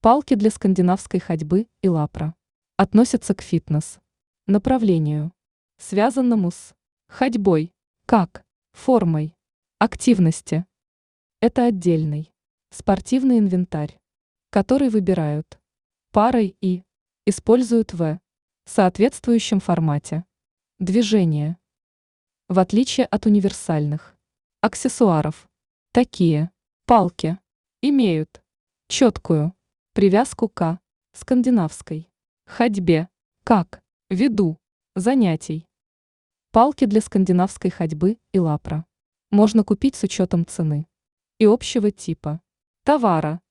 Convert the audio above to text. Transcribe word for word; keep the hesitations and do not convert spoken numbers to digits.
Палки для скандинавской ходьбы и лапра относятся к фитнес направлению, связанному с ходьбой, как формой активности. Это отдельный спортивный инвентарь, который выбирают парой и используют в соответствующем формате движения. В отличие от универсальных аксессуаров, такие палки имеют четкую привязку к скандинавской ходьбе как виду занятий. Палки для скандинавской ходьбы и лапра можно купить с учетом цены и общего типа товара.